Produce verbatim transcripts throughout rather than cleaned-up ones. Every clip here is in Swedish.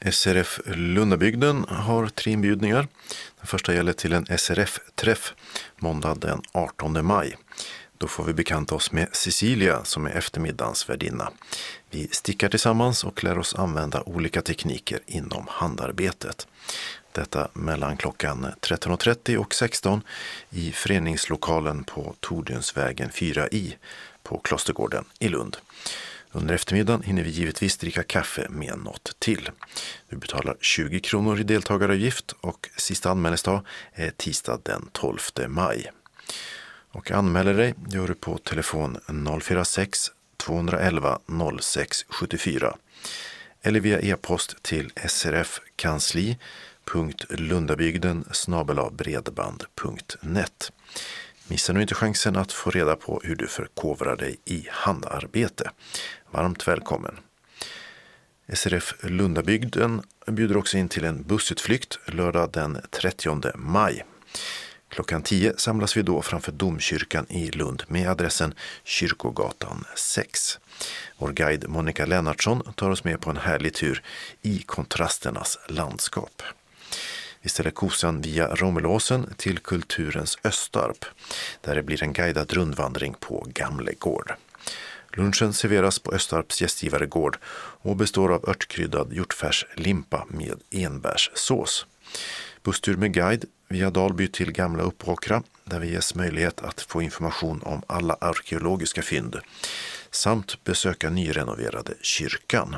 S R F Lundabygden har tre inbjudningar. Den första gäller till en S R F-träff måndag den artonde maj. Då får vi bekanta oss med Cecilia som är eftermiddagens värdinna. Vi stickar tillsammans och lär oss använda olika tekniker inom handarbetet. Detta mellan klockan tretton och trettio och sexton i föreningslokalen på Tordunsvägen fyra i på Klostergården i Lund. Under eftermiddagen hinner vi givetvis dricka kaffe med något till. Du betalar tjugo kronor i deltagaravgift och sista anmälningsdag är tisdag den tolfte maj. Och anmäler dig gör du på telefon noll fyra sex två ett ett noll sex sju fyra eller via e-post till srfkansli punkt lundabygden snabel-a bredband punkt net. Missa nu inte chansen att få reda på hur du förkovrar dig i handarbete. Varmt välkommen! S R F Lundabygden bjuder också in till en bussutflykt lördag den trettionde maj. Klockan tio samlas vi då framför domkyrkan i Lund med adressen Kyrkogatan sex. Vår guide Monica Lennartsson tar oss med på en härlig tur i kontrasternas landskap. Vi ställer kosan via Romelåsen till Kulturens Östarp, där det blir en guidad rundvandring på Gamlegård. Lunchen serveras på Östarps gästgivaregård och består av örtkryddad hjortfärslimpa med enbärssås. Busstur med guide via Dalby till Gamla Uppåkra, där vi ges möjlighet att få information om alla arkeologiska fynd samt besöka nyrenoverade kyrkan.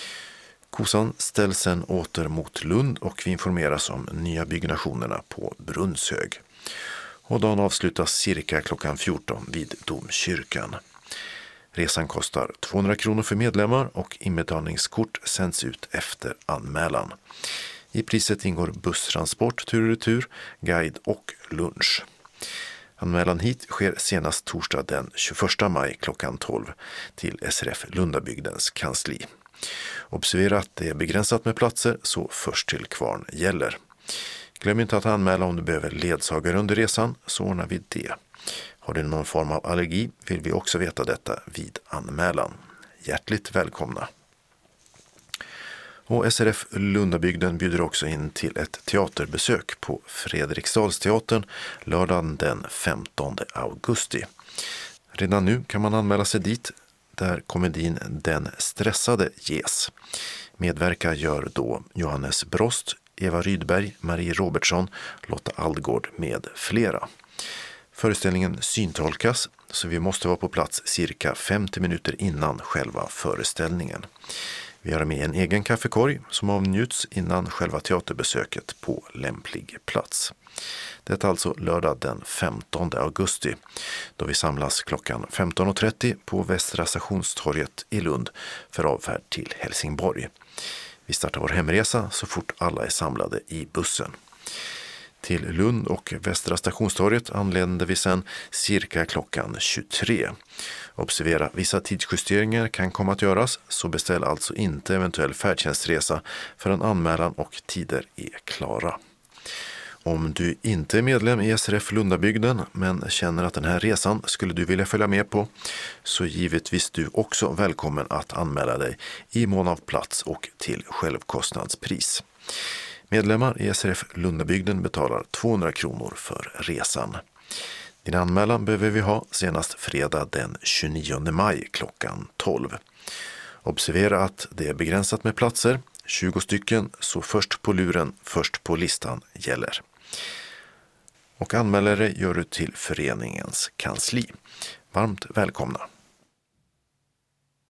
Kosan ställs sedan åter mot Lund och vi informeras om nya byggnationerna på Brunnshög. Och dagen avslutas cirka klockan fjorton vid domkyrkan. Resan kostar tvåhundra kronor för medlemmar och inbetalningskort sänds ut efter anmälan. I priset ingår busstransport, tur och retur, guide och lunch. Anmälan hit sker senast torsdag den tjugoförsta maj klockan tolv till S R F Lundabygdens kansli. Observera att det är begränsat med platser, så först till kvarn gäller. Glöm inte att anmäla om du behöver ledsagare under resan, så ordnar vi det. Har du någon form av allergi vill vi också veta detta vid anmälan. Hjärtligt välkomna! Och S R F Lundabygden bjuder också in till ett teaterbesök på Fredriksdalsteatern lördagen den femtonde augusti. Redan nu kan man anmäla sig dit, där komedin Den stressade ges. Medverka gör då Johannes Brost, Eva Rydberg, Marie Robertsson, Lotta Aldgård med flera. Föreställningen syntolkas, så vi måste vara på plats cirka femtio minuter innan själva föreställningen. Vi har med en egen kaffekorg som avnjuts innan själva teaterbesöket på lämplig plats. Det är alltså lördag den femtonde augusti, då vi samlas klockan femton och trettio på Västra stationstorget i Lund för avfärd till Helsingborg. Vi startar vår hemresa så fort alla är samlade i bussen. Till Lund och Västra stationstorget anländer vi sedan cirka klockan tjugotre. Observera, vissa tidsjusteringar kan komma att göras, så beställ alltså inte eventuell färdtjänstresa förrän anmälan och tider är klara. Om du inte är medlem i S R F Lundabygden men känner att den här resan skulle du vilja följa med på, så givetvis du också välkommen att anmäla dig i mån av plats och till självkostnadspris. Medlemmar i S R F Lundabygden betalar tvåhundra kronor för resan. Din anmälan behöver vi ha senast fredag den tjugonionde maj klockan tolv. Observera att det är begränsat med platser, tjugo stycken, så först på luren, först på listan gäller. Och anmälare gör du till föreningens kansli. Varmt välkomna!